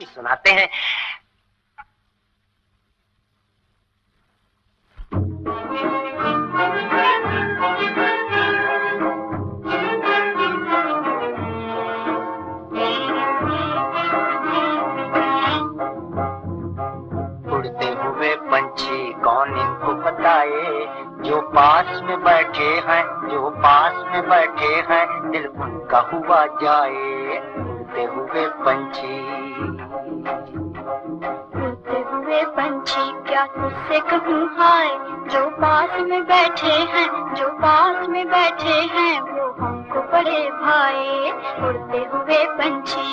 सुनाते हैं। उड़ते हुए पंछी कौन इनको बताए, जो पास में बैठे हैं, जो पास में बैठे हैं, दिल उनका हुआ जाए। उड़ते हुए पंछी, उड़ते हुए पंछी क्या तुझसे कहूँ हाय, जो पास में बैठे हैं, जो पास में बैठे हैं, वो हमको बड़े भाए। उड़ते हुए पंछी,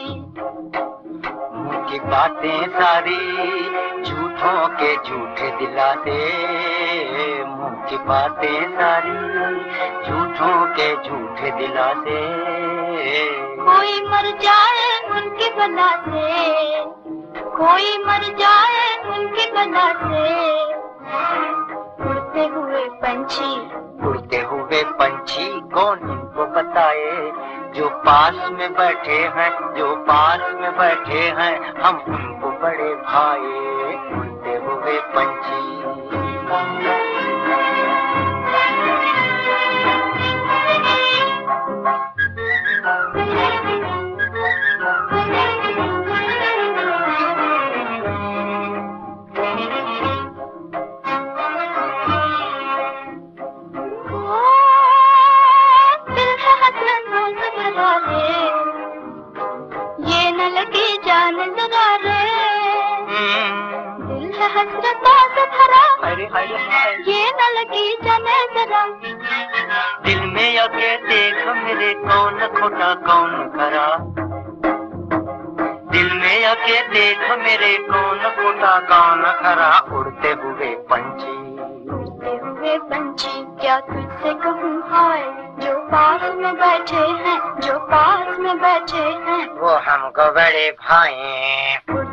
मुँह की बातें सारी झूठों के झूठे दिलाते, मुँह की बातें सारी झूठों के झूठे दिलाते। कोई मर जाए उनकी बला से, कोई मर जाए उनकी बला से। उड़ते हुए पंछी, उड़ते हुए पंछी कौन इनको बताए, जो पास में बैठे हैं, जो पास में बैठे हैं, हम उनको बड़े भाए। उड़ते हुए पंछी, ये न लगी जान जरा रे, दिल है हसरतों से भरा, ये न लगी जान जरा। दिल में आके देख मेरे कौन खोटा कौन खरा, दिल में आके देख मेरे कौन खोटा कौन खरा। उड़ते हुए पंछी, उड़ते हुए पंछी क्या तुझसे कहूँ हाय, जो पास में बैठे हैं, जो पास में बैठे हैं, वो हमको बड़े भाई।